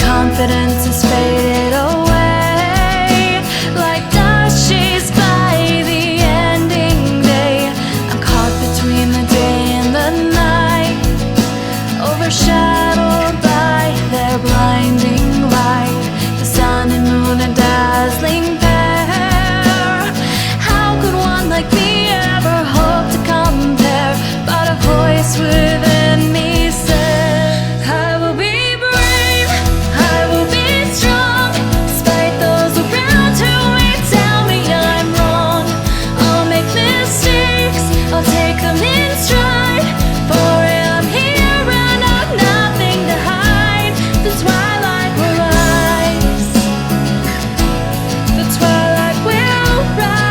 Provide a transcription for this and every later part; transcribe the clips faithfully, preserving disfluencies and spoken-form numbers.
confidence is faded away like dust chased by the ending day. I'm caught between the day and the night, overshadowed by their blinding light. The sun and moon, a dazzling pair. How could one like me ever hope to compare? But a voice within me said, I will be brave, I will be strong, despite those around who may tell me I'm wrong. I'll make mistakes, I'll take them in stride, for I'm here and I've nothing to hide. The twilight will rise, the twilight will rise.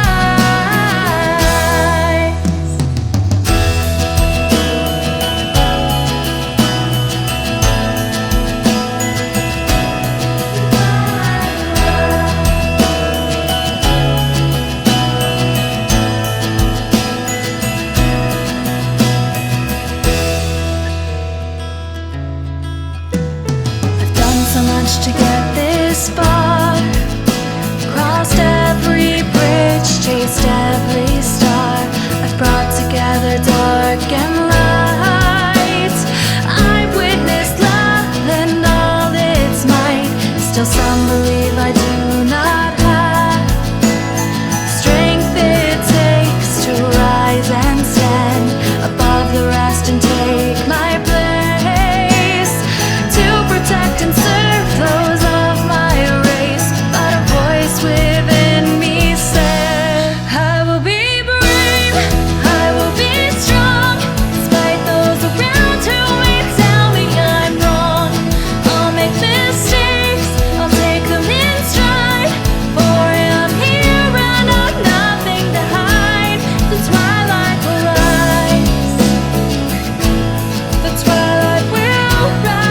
I've done so much to get this far, crossed every bridge, chased every star. I've brought together dark and light. I've witnessed love and all its might. Still some believe I do not have strength it takes to rise and stand above the rest and take my place, to protect and serve those of my race. But a voice within me said, I will be brave, I will be strong, despite those around who may tell me I'm wrong. I'll make mistakes, I'll take them in stride, for I'm here and I've nothing to hide. The twilight will rise, the twilight will rise.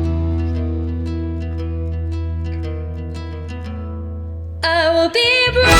I will be brave.